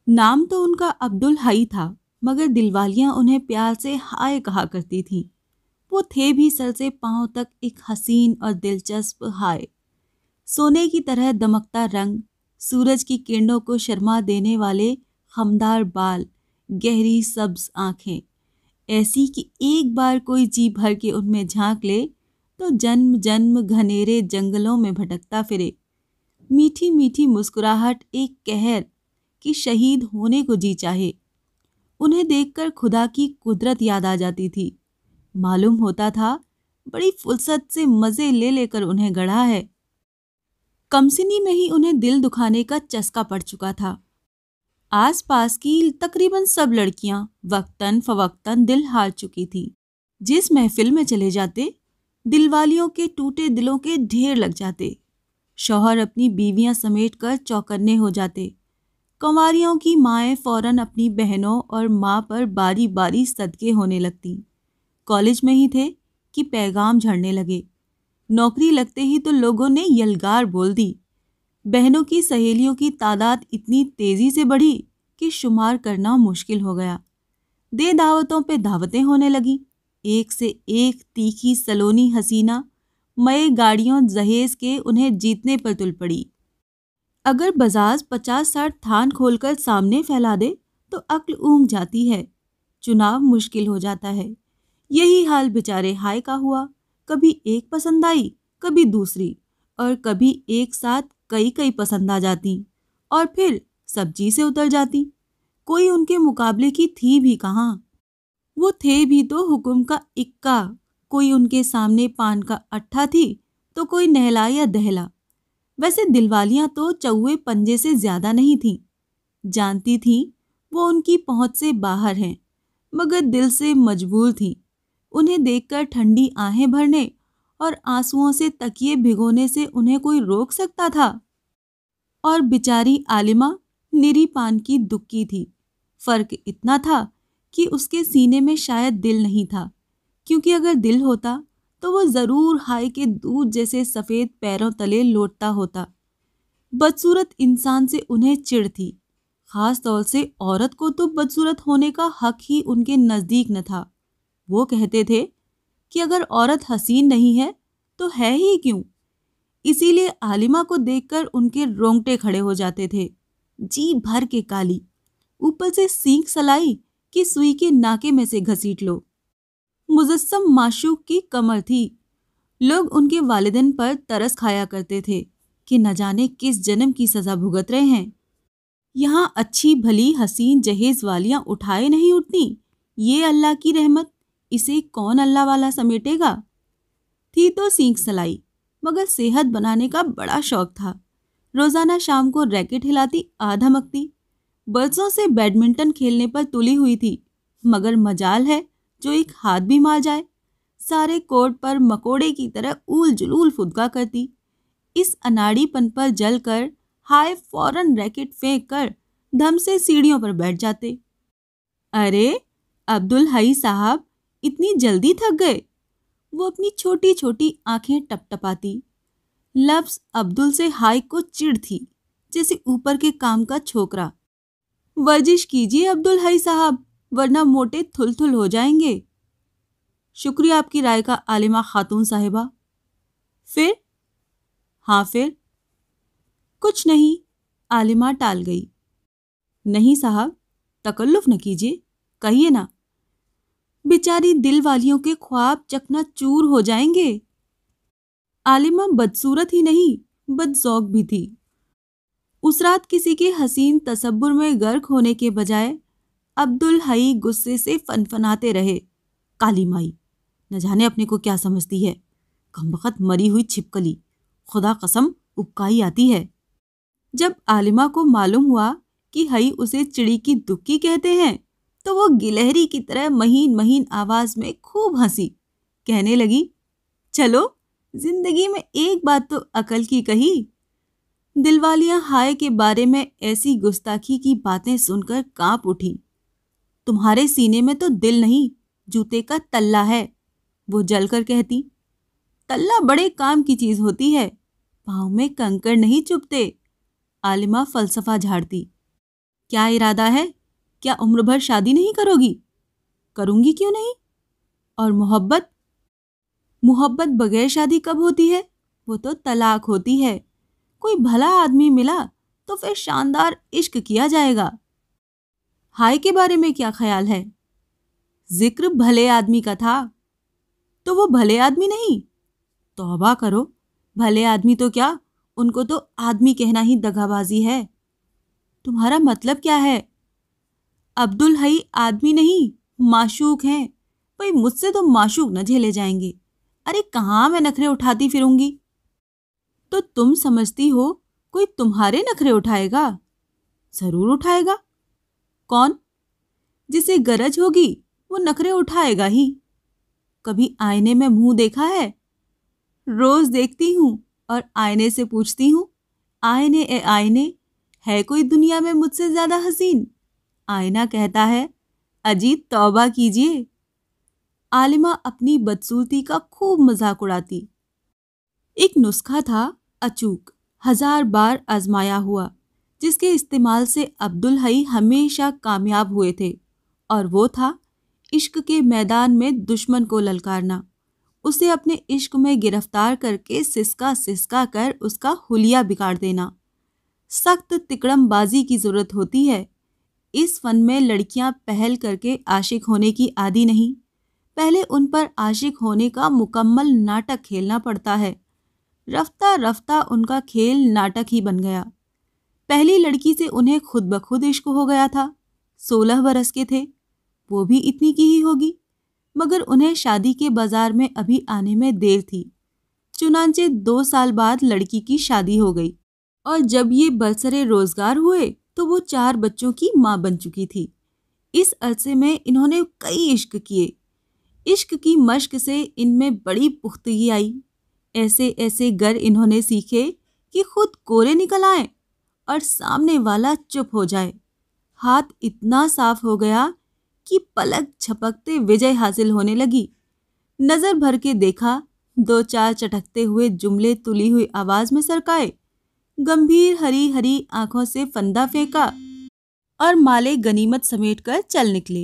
नाम तो उनका अब्दुल हई था, मगर दिलवालियां उन्हें प्यार से हाय कहा करती थीं। वो थे भी सर से पांव तक एक हसीन और दिलचस्प हाय। सोने की तरह दमकता रंग, सूरज की किरणों को शर्मा देने वाले खमदार बाल, गहरी सब्ज आंखें, ऐसी कि एक बार कोई जी भर के उनमें झांक ले तो जन्म जन्म घनेरे जंगलों में भटकता फिरे। मीठी मीठी मुस्कुराहट एक कहर कि शहीद होने को जी चाहे। उन्हें देखकर खुदा की कुदरत याद आ जाती थी। मालूम होता था बड़ी फुर्सत से मजे ले लेकर उन्हें गढ़ा है। कमसिनी में ही उन्हें दिल दुखाने का चस्का पड़ चुका था। आसपास की तकरीबन सब लड़कियां वक्तन फवक्तन दिल हार चुकी थीं। जिस महफिल में चले जाते, दिलवालियों के टूटे दिलों के ढेर लग जाते। शौहर अपनी बीवियां समेट कर चौकन्ने हो जाते। कंवारियों की माएँ फौरन अपनी बहनों और माँ पर बारी बारी सदके होने लगती। कॉलेज में ही थे कि पैगाम झड़ने लगे। नौकरी लगते ही तो लोगों ने यलगार बोल दी। बहनों की सहेलियों की तादाद इतनी तेजी से बढ़ी कि शुमार करना मुश्किल हो गया। दे दावतों पे दावतें होने लगी। एक से एक तीखी सलोनी हसीना मए गाड़ियों जहेज के उन्हें जीतने पर तुल पड़ी। अगर बजाज 50-60 थान खोलकर सामने फैला दे तो अक्ल ऊंघ जाती है। चुनाव मुश्किल हो जाता है। यही हाल बेचारे हाय का हुआ। कभी एक पसंद आई, कभी दूसरी, और कभी एक साथ कई कई पसंद आ जाती और फिर सब्जी से उतर जाती। कोई उनके मुकाबले की थी भी कहाँ। वो थे भी तो हुक्म का इक्का। कोई उनके सामने पान का अट्ठा थी तो कोई नहला या दहला। वैसे दिलवालियां तो चौवे पंजे से ज्यादा नहीं थीं। जानती थीं वो उनकी पहुंच से बाहर हैं, मगर दिल से मजबूर थीं। उन्हें देखकर ठंडी आहें भरने और आंसुओं से तकिए भिगोने से उन्हें कोई रोक सकता था? और बेचारी आलिमा निरी पान की दुक्की थी। फर्क इतना था कि उसके सीने में शायद दिल नहीं था, क्योंकि अगर दिल होता तो वो जरूर हाय के दूध जैसे सफेद पैरों तले लौटता होता। बदसूरत इंसान से उन्हें चिढ़ थी। खास तौर से औरत को तो बदसूरत होने का हक ही उनके नजदीक न था। वो कहते थे कि अगर औरत हसीन नहीं है तो है ही क्यों। इसीलिए आलिमा को देखकर उनके रोंगटे खड़े हो जाते थे। जी भर के काली, ऊपर से सींग सलाई कि सुई के नाके में से घसीट लो। मुजस्सम माशूक की कमर थी। लोग उनके वालिदैन पर तरस खाया करते थे कि न जाने किस जन्म की सजा भुगत रहे हैं। यहाँ अच्छी भली हसीन जहेज वालियां उठाए नहीं उठती। ये अल्लाह की रहमत, इसे कौन अल्लाह वाला समेटेगा। थी तो सींग सलाई, मगर सेहत बनाने का बड़ा शौक था। रोजाना शाम को रैकेट हिलाती आ धमकती। बरसों से बैडमिंटन खेलने पर तुली हुई थी, मगर मजाल है जो एक हाथ भी मार जाए। सारे कोर्ट पर मकोड़े की तरह ऊल जुलूल फुदका करती। इस अनाड़ीपन पर जलकर हाय फौरन रैकेट फेंक कर धम से सीढ़ियों पर बैठ जाते। अरे अब्दुल हई साहब, इतनी जल्दी थक गए? वो अपनी छोटी छोटी आंखें टपटपाती। लफ्ज अब्दुल से हाय को चिढ़ थी, जैसे ऊपर के काम का छोकरा। वर्जिश कीजिए अब्दुल हई साहब, वरना मोटे थुल हो जाएंगे। शुक्रिया आपकी राय का आलिमा खातून साहिबा। फिर? हाँ फिर? कुछ नहीं, आलिमा टाल गई। नहीं साहब, तकल्लुफ न कीजिए, कहिए ना। बेचारी दिल वालियों के ख्वाब चकनाचूर हो जाएंगे। आलिमा बदसूरत ही नहीं, बदज़ौक भी थी। उस रात किसी के हसीन तसब्बुर में गर्क होने के बजाय अब्दुल हई गुस्से से फनफनाते रहे। काली माई, न जाने अपने को क्या समझती है। कमबख्त मरी हुई छिपकली, खुदा कसम उबकाई आती है। जब आलिमा को मालूम हुआ कि हई उसे चिड़ी की दुक्की कहते हैं, तो वो गिलहरी की तरह महीन महीन आवाज में खूब हंसी। कहने लगी, चलो जिंदगी में एक बात तो अकल की कही। दिलवालियां हाय के बारे में ऐसी गुस्ताखी की बातें सुनकर कांप उठी। तुम्हारे सीने में तो दिल नहीं, जूते का तल्ला है, वो जलकर कहती। तल्ला बड़े काम की चीज होती है, पाँव में कंकड़ नहीं चुभते। आलिमा फलसफा झाड़ती। کیا ارادہ ہے؟ کیا عمر بھر شادی نہیں کروگی؟ کروں گی کیوں نہیں؟ اور محبت؟ محبت بغیر شادی کب ہوتی ہے؟ وہ تو طلاق ہوتی ہے۔ کوئی بھلا آدمی ملا تو پھر شاندار عشق کیا جائے گا۔ ہائے کے بارے میں کیا خیال ہے؟ ذکر بھلے آدمی کا تھا، تو وہ بھلے آدمی نہیں؟ توبہ کرو، بھلے آدمی تو کیا، ان کو تو آدمی کہنا ہی دغا بازی ہے۔ تمہارا مطلب کیا ہے؟ عبدالحی آدمی نہیں، معشوق ہیں۔ بھئی مجھ سے تو معشوق نہ جھیلے جائیں گے۔ ارے کہاں میں نخرے اٹھاتی پھروں گی؟ تو تم سمجھتی ہو کوئی تمہارے نخرے اٹھائے گا؟ ضرور اٹھائے گا۔ کون؟ جسے گرج ہوگی وہ نخرے اٹھائے گا ہی۔ کبھی آئینے میں منہ دیکھا ہے؟ روز دیکھتی ہوں اور آئینے سے پوچھتی ہوں، آئینے اے آئینے، ہے کوئی دنیا میں مجھ سے زیادہ حسین؟ آئینہ کہتا ہے، اجی توبہ کیجئے۔ عالمہ اپنی بدصورتی کا خوب مذاق اڑاتی۔ ایک نسخہ تھا اچوک، 1000 بار آزمایا ہوا، جس کے استعمال سے عبدالحی ہمیشہ کامیاب ہوئے تھے، اور وہ تھا عشق کے میدان میں دشمن کو للکارنا، اسے اپنے عشق میں گرفتار کر کے سسکا سسکا کر اس کا حلیہ بگاڑ دینا۔ سخت تکڑم بازی کی ضرورت ہوتی ہے۔ اس فن میں لڑکیاں پہل کر کے عاشق ہونے کی عادی نہیں، پہلے ان پر عاشق ہونے کا مکمل ناٹک کھیلنا پڑتا ہے۔ رفتہ رفتہ ان کا کھیل ناٹک ہی بن گیا۔ پہلی لڑکی سے انہیں خود بخود عشق ہو گیا تھا۔ 16 برس کے تھے، وہ بھی اتنی کی ہی ہوگی، مگر انہیں شادی کے بازار میں ابھی آنے میں دیر تھی۔ چنانچہ 2 سال بعد لڑکی کی شادی ہو گئی، اور جب یہ برسر روزگار ہوئے تو وہ 4 بچوں کی ماں بن چکی تھی۔ اس عرصے میں انہوں نے کئی عشق کیے۔ عشق کی مشق سے ان میں بڑی پختگی آئی۔ ایسے ایسے گر انہوں نے سیکھے کہ خود کورے نکل آئیں اور سامنے والا چپ ہو جائے۔ ہاتھ اتنا صاف ہو گیا کہ پلک جھپکتے وجے حاصل ہونے لگی۔ نظر بھر کے دیکھا، 2-4 چٹکتے ہوئے جملے تلی ہوئی آواز میں سرکائے، گمبھیر ہری ہری آنکھوں سے فندہ پھینکا اور مالے غنیمت سمیٹ کر چل نکلے۔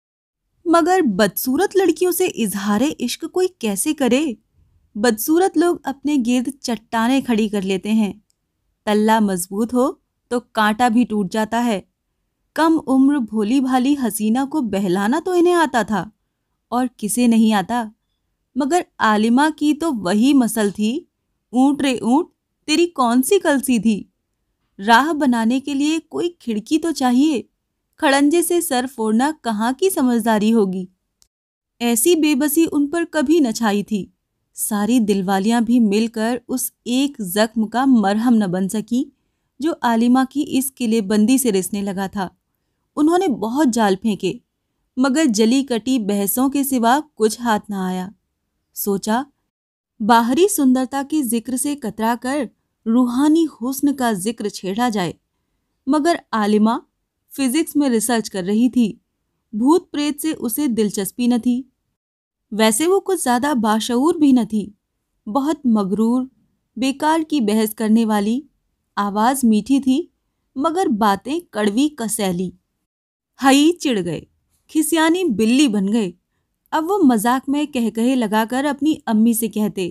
مگر بدصورت لڑکیوں سے اظہار عشق کوئی کیسے کرے؟ بدصورت لوگ اپنے گرد چٹانیں کھڑی کر لیتے ہیں۔ تلہ مضبوط ہو تو کانٹا بھی ٹوٹ جاتا ہے۔ کم عمر بھولی بھالی حسینہ کو بہلانا تو انہیں آتا تھا، اور کسے نہیں آتا، مگر عالمہ کی تو وہی مسل تھی، اونٹ رے اونٹ تیری کون سی کلسی تھی؟ راہ بنانے کے لیے کوئی کھڑکی تو چاہیے، کھڑنجے سے سر پھوڑنا کہاں کی سمجھداری ہوگی؟ ایسی بے بسی ان پر کبھی نہ چھائی تھی۔ ساری دلوالیاں بھی مل کر اس ایک زخم کا مرہم نہ بن سکی جو عالمہ کی اس قلعے بندی سے رسنے لگا تھا۔ انہوں نے بہت جال پھینکے، مگر جلی کٹی بحثوں کے سوا کچھ ہاتھ نہ آیا۔ سوچا باہری سندرتا کے ذکر سے کترا کر روحانی حسن کا ذکر چھیڑا جائے، مگر عالمہ فزکس میں ریسرچ کر رہی تھی، بھوت پریت سے اسے دلچسپی نہ تھی۔ ویسے وہ کچھ زیادہ باشعور بھی نہ تھی، بہت مغرور، بیکار کی بحث کرنے والی۔ آواز میٹھی تھی مگر باتیں کڑوی کسیلی۔ ہئی چڑ گئے، کھسیانی بلی بن گئے۔ اب وہ مذاق میں کہے لگا کر اپنی امی سے کہتے،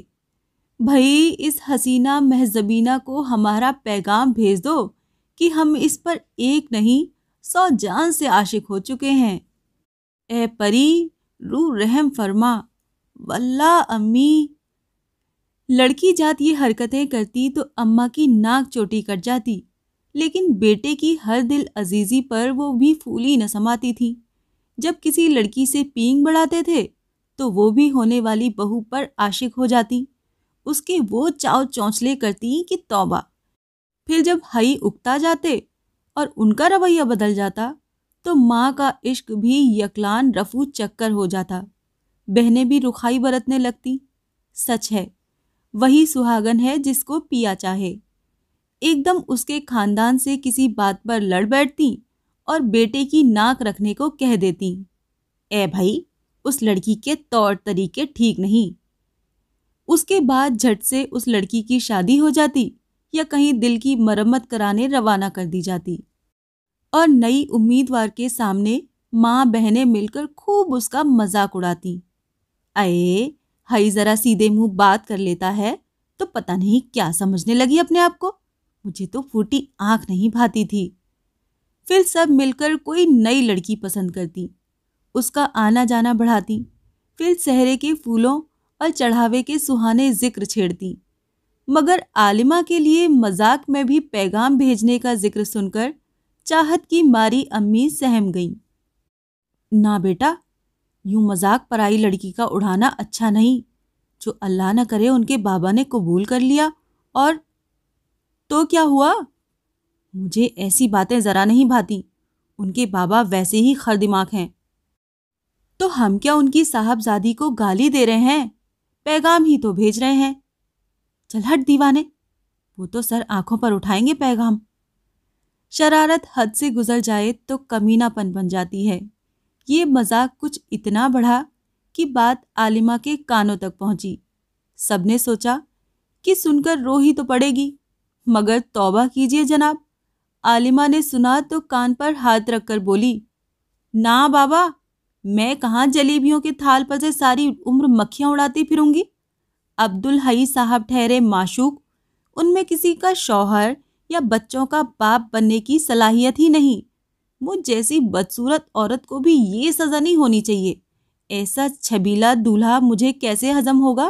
بھئی اس حسینہ مہذبینہ کو ہمارا پیغام بھیج دو کہ ہم اس پر ایک نہیں 100 جان سے عاشق ہو چکے ہیں۔ اے پری روح رحم فرما، واللہ امی۔ لڑکی جات یہ حرکتیں کرتی تو اماں کی ناک چوٹی کٹ جاتی، لیکن بیٹے کی ہر دل عزیزی پر وہ بھی پھولی نہ سماتی تھی۔ جب کسی لڑکی سے پینگ بڑھاتے تھے تو وہ بھی ہونے والی بہو پر عاشق ہو جاتی، اس کے وہ چاؤ چونچلے کرتی کہ توبہ۔ پھر جب ہئی اکتا جاتے اور ان کا رویہ بدل جاتا تو ماں کا عشق بھی یکلان رفو چکر ہو جاتا، بہنیں بھی رخائی برتنے لگتی۔ سچ ہے، وہی سہاگن ہے جس کو پیا چاہے۔ ایک دم اس کے خاندان سے کسی بات پر لڑ بیٹھتی اور بیٹے کی ناک رکھنے کو کہہ دیتی، اے بھائی اس لڑکی کے طور طریقے ٹھیک نہیں۔ اس کے بعد جھٹ سے اس لڑکی کی شادی ہو جاتی یا کہیں دل کی مرمت کرانے روانہ کر دی جاتی۔ اور نئی امیدوار کے سامنے ماں بہنیں مل کر خوب اس کا مذاق اڑاتی۔ اے ہائی ذرا سیدھے منہ بات کر لیتا ہے تو پتہ نہیں کیا سمجھنے لگی اپنے آپ کو، مجھے تو پھوٹی آنکھ نہیں بھاتی تھی۔ پھر سب مل کر کوئی نئی لڑکی پسند کرتی، اس کا آنا جانا بڑھاتی، پھر سحرے کے پھولوں اور چڑھاوے کے سہانے ذکر چھیڑتی، مگر عالمہ کے لیے مذاق میں بھی پیغام بھیجنے کا ذکر سن کر چاہت کی ماری امی سہم گئیں۔ نہ بیٹا، یوں مذاق پرائی لڑکی کا اڑانا اچھا نہیں، جو اللہ نہ کرے ان کے بابا نے قبول کر لیا اور تو کیا ہوا؟ مجھے ایسی باتیں ذرا نہیں بھاتی، ان کے بابا ویسے ہی خر دماغ ہیں۔ تو ہم کیا ان کی صاحبزادی کو گالی دے رہے ہیں؟ پیغام ہی تو بھیج رہے ہیں۔ چل ہٹ دیوانے، وہ تو سر آنکھوں پر اٹھائیں گے پیغام۔ شرارت حد سے گزر جائے تو کمینہ پن بن جاتی ہے۔ یہ مذاق کچھ اتنا بڑھا کہ بات عالمہ کے کانوں تک پہنچی۔ سب نے سوچا کہ سن کر رو ہی تو پڑے گی، مگر توبہ کیجئے جناب، عالمہ نے سنا تو کان پر ہاتھ رکھ کر بولی، نا بابا، میں کہاں جلیبیوں کے تھال پر سے ساری عمر مکھیاں اڑاتی پھروں گی۔ عبدالحی صاحب ٹھہرے معشوق، ان میں کسی کا شوہر یا بچوں کا باپ بننے کی صلاحیت ہی نہیں۔ مجھ جیسی بدصورت عورت کو بھی یہ سزا نہیں ہونی چاہیے۔ ایسا چھبیلا دولہا مجھے کیسے ہضم ہوگا؟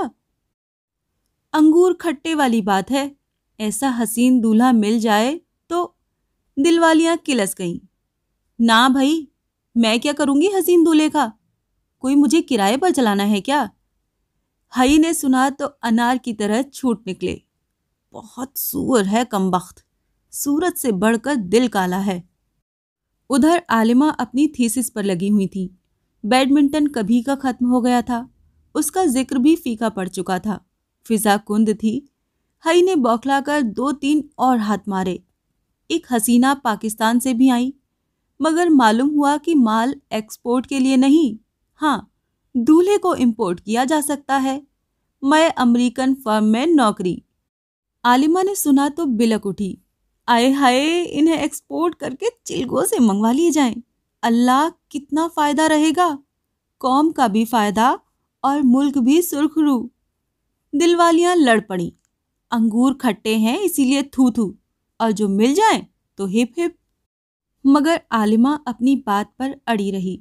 انگور کھٹے والی بات ہے، ایسا حسین دولہا مل جائے تو دل والیاں کلس گئیں۔ نا بھائی، میں کیا کروں گی حسین دولہے کا؟ کوئی مجھے کرائے پر چلانا ہے کیا؟ ہائی نے سنا تو انار کی طرح چھوٹ نکلے۔ بہت سور ہے کمبخت، صورت سے بڑھ کر دل کالا ہے۔ ادھر عالمہ اپنی تھیسس پر لگی ہوئی تھی۔ بیڈمنٹن کبھی کا ختم ہو گیا تھا، اس کا ذکر بھی فیکا پڑ چکا تھا۔ فضا کند تھی۔ ہائی نے بوکھلا کر 2-3 اور ہاتھ مارے۔ ایک حسینہ پاکستان سے بھی آئی، مگر معلوم ہوا کہ مال ایکسپورٹ کے لیے نہیں، ہاں دولہے کو امپورٹ کیا جا سکتا ہے۔ میں امریکن فرم میں نوکری۔ عالمہ نے سنا تو بلک اٹھی، آئے ہائے، انہیں ایکسپورٹ کر کے چلگوں سے منگوا لیے جائیں۔ اللہ، کتنا فائدہ رہے گا، قوم کا بھی فائدہ اور ملک بھی سرخ رو۔ دل والیاں لڑ پڑیں، انگور کھٹے ہیں اسی لیے تھو تھو، اور جو مل جائیں تو ہپ ہپ۔ مگر عالمہ اپنی بات پر اڑی رہی۔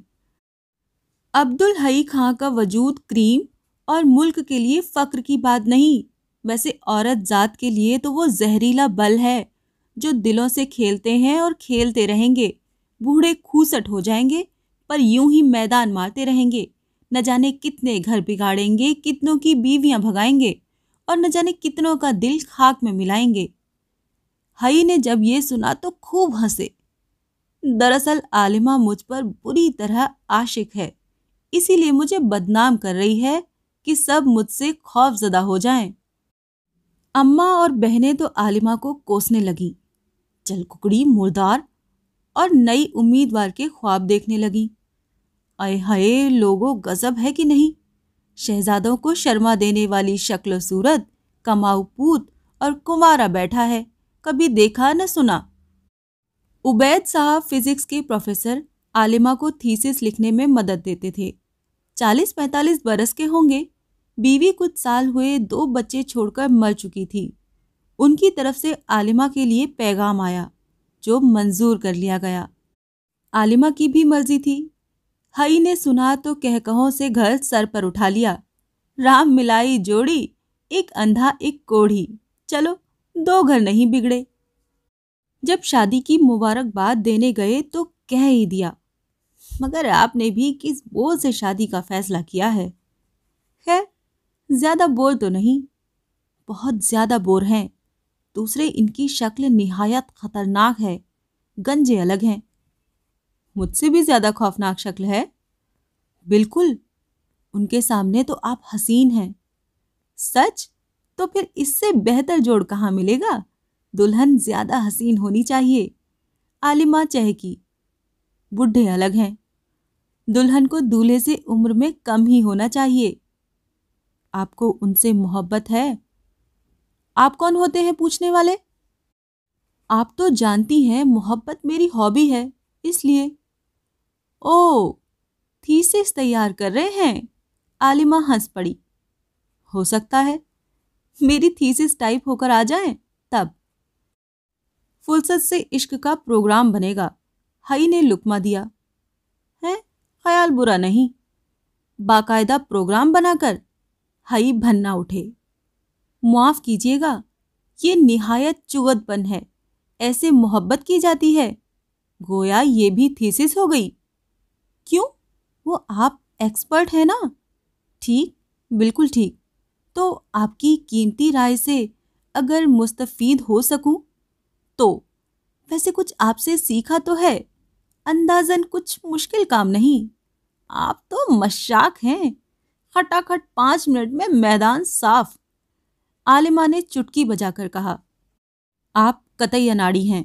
عبدالحی خاں کا وجود کریم اور ملک کے لیے فخر کی بات نہیں، ویسے عورت ذات کے لیے تو وہ زہریلا بل ہے جو دلوں سے کھیلتے ہیں اور کھیلتے رہیں گے۔ بوڑھے کھوسٹ ہو جائیں گے پر یوں ہی میدان مارتے رہیں گے، نہ جانے کتنے گھر بگاڑیں گے، کتنوں کی بیویاں بھگائیں گے، اور نہ جانے کتنوں کا دل خاک میں ملائیں گے۔ ہائی نے جب یہ سنا تو خوب ہنسے۔ دراصل عالمہ مجھ پر بری طرح عاشق ہے، اسی لیے مجھے بدنام کر رہی ہے کہ سب مجھ سے خوف زدہ ہو جائیں۔ اماں اور بہنیں تو عالمہ کو کوسنے لگیں، چل ککڑی مردار، اور نئی امیدوار کے خواب دیکھنے لگیں۔ آئے ہائے، لوگوں غضب ہے کہ نہیں؟ شہزادوں کو شرما دینے والی شکل و صورت، کماؤ پوت اور کنوارا بیٹھا ہے، کبھی دیکھا نہ سنا۔ عبید صاحب فزکس کے پروفیسر عالمہ کو تھیسس لکھنے میں مدد دیتے تھے۔ 40-45 برس کے ہوں گے، بیوی کچھ سال ہوئے 2 بچے چھوڑ کر مر چکی تھی۔ ان کی طرف سے عالمہ کے لیے پیغام آیا جو منظور کر لیا گیا۔ عالمہ کی بھی مرضی تھی۔ ہائی نے سنا تو کہکہوں سے گھر سر پر اٹھا لیا۔ رام ملائی جوڑی، ایک اندھا ایک کوڑھی، چلو 2 گھر نہیں بگڑے۔ جب شادی کی مبارکباد دینے گئے تو کہہ ہی دیا، مگر آپ نے بھی کس بول سے شادی کا فیصلہ کیا ہے؟ خیر، زیادہ بور تو نہیں، بہت زیادہ بور ہیں۔ دوسرے ان کی شکل نہایت خطرناک ہے، گنجے الگ ہیں۔ مجھ سے بھی زیادہ خوفناک شکل ہے؟ بالکل، ان کے سامنے تو آپ حسین ہیں۔ سچ؟ تو پھر اس سے بہتر جوڑ کہاں ملے گا؟ دلہن زیادہ حسین ہونی چاہیے۔ عالمہ چہکی، بڈھے الگ ہیں، دلہن کو دولہے سے عمر میں کم ہی ہونا چاہیے۔ آپ کو ان سے محبت ہے؟ آپ کون ہوتے ہیں پوچھنے والے؟ آپ تو جانتی ہیں محبت میری ہابی ہے، اس لیے۔ او، تھیسس تیار کر رہے ہیں؟ عالمہ ہنس پڑی۔ ہو سکتا ہے میری تھیسس ٹائپ ہو کر آ جائیں تب۔ فلسط سے عشق کا پروگرام بنے گا، ہائی نے لقمہ دیا۔ ہے، خیال برا نہیں، باقاعدہ پروگرام بنا کر؟ ہائی بھننا اٹھے۔ معاف کیجیے گا، یہ نہایت چغد پن ہے، ایسے محبت کی جاتی ہے؟ گویا یہ بھی تھیسس ہو گئی۔ کیوں؟ وہ آپ ایکسپرٹ ہیں نا۔ ٹھیک، بالکل ٹھیک۔ تو آپ کی قیمتی رائے سے اگر مستفید ہو سکوں تو۔ ویسے کچھ آپ سے سیکھا تو ہے، اندازاً کچھ مشکل کام نہیں۔ آپ تو مشاق ہیں، کھٹا کھٹ 5 منٹ میں میدان صاف۔ عالمہ نے چٹکی بجا کر کہا۔ آپ قطعی اناڑی ہیں۔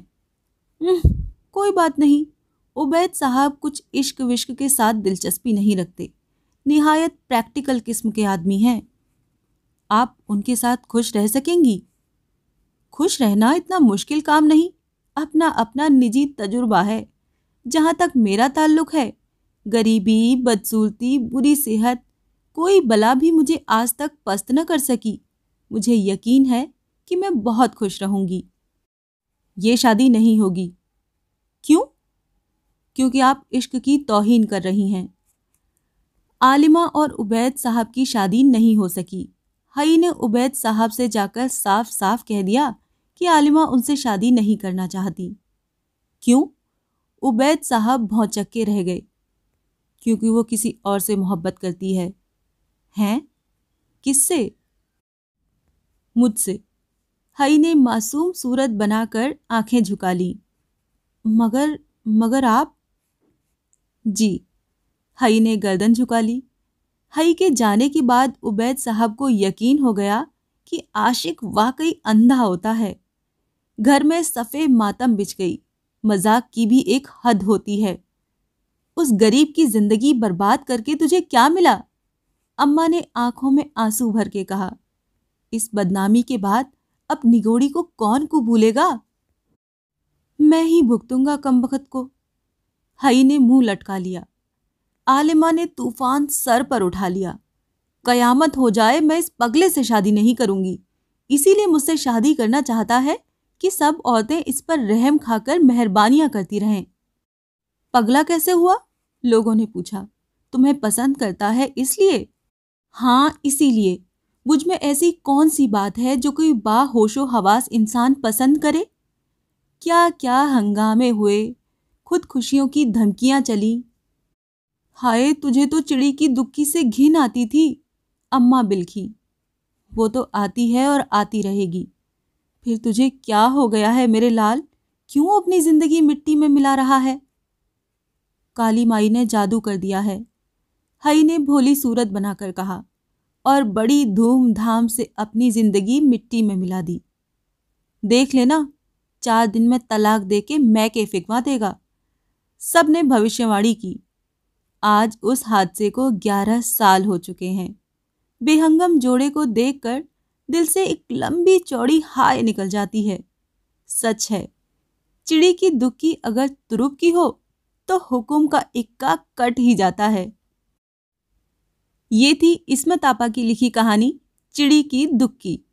کوئی بات نہیں، عبید صاحب کچھ عشق وشق کے ساتھ دلچسپی نہیں رکھتے، نہایت پریکٹیکل قسم کے آدمی ہیں۔ آپ ان کے ساتھ خوش رہ سکیں گی؟ خوش رہنا اتنا مشکل کام نہیں، اپنا اپنا نجی تجربہ ہے۔ جہاں تک میرا تعلق ہے، غریبی، بدصورتی، بری صحت، کوئی بلا بھی مجھے آج تک پست نہ کر سکی۔ مجھے یقین ہے کہ میں بہت خوش رہوں گی۔ یہ شادی نہیں ہوگی۔ کیوں؟ کیونکہ آپ عشق کی توہین کر رہی ہیں۔ عالمہ اور عبید صاحب کی شادی نہیں ہو سکی۔ ہائی نے عبید صاحب سے جا کر صاف صاف کہہ دیا کہ عالمہ ان سے شادی نہیں کرنا چاہتی۔ کیوں؟ عبید صاحب بھونچکے رہ گئے۔ کیونکہ وہ کسی اور سے محبت کرتی ہے۔ ہیں؟ کس سے؟ مجھ سے۔ ہائی نے معصوم صورت بنا کر آنکھیں جھکا لیں۔ مگر آپ؟ جی، ہائی نے گردن جھکا لی۔ ہائی کے جانے کے بعد عبید صاحب کو یقین ہو گیا کہ عاشق واقعی اندھا ہوتا ہے۔ گھر میں صفے ماتم بچھ گئی۔ مذاق کی بھی ایک حد ہوتی ہے۔ اس غریب کی زندگی برباد کر کے تجھے کیا ملا؟ اماں نے آنکھوں میں آنسو بھر کے کہا۔ اس بدنامی کے بعد اب نگوڑی کو کون قبولے گا؟ میں ہی بھگتوں گا کمبخت کو۔ ہائی نے منہ لٹکا لیا۔ عالمہ نے طوفان سر پر اٹھا لیا۔ قیامت ہو جائے میں اس پگلے سے شادی نہیں کروں گی۔ اسی لیے مجھ سے شادی کرنا چاہتا ہے کہ سب عورتیں اس پر رحم کھا کر مہربانیاں کرتی رہیں۔ پگلا کیسے ہوا؟ لوگوں نے پوچھا۔ تمہیں پسند کرتا ہے اس لیے؟ ہاں، اسی لیے۔ مجھ میں ایسی کون سی بات ہے جو کوئی با ہوش و حواس انسان پسند کرے؟ کیا کیا ہنگامے ہوئے، خودکشیوں کی دھمکیاں چلیں۔ ہائے، تجھے تو چڑی کی دکی سے گھن آتی تھی، اماں بلکھی۔ وہ تو آتی ہے اور آتی رہے گی۔ پھر تجھے کیا ہو گیا ہے میرے لال؟ کیوں اپنی زندگی مٹی میں ملا رہا ہے؟ کالی مائی نے جادو کر دیا ہے، ہائی نے بھولی صورت بنا کر کہا، اور بڑی دھوم دھام سے اپنی زندگی مٹی میں ملا دی۔ دیکھ لینا، 4 دن میں طلاق دے کے میکے پھینکوا دے گا۔ سب نے بھوشیہ واڑی کی۔ آج اس حادثے کو 11 سال ہو چکے ہیں۔ بے ہنگم جوڑے کو دیکھ کر دل سے ایک لمبی چوڑی ہائے نکل جاتی ہے۔ سچ ہے، چڑی کی دکی اگر ترپ کی ہو تو حکم کا اکا کٹ ہی جاتا ہے۔ یہ تھی عصمت آپا کی لکھی کہانی چڑی کی دکی۔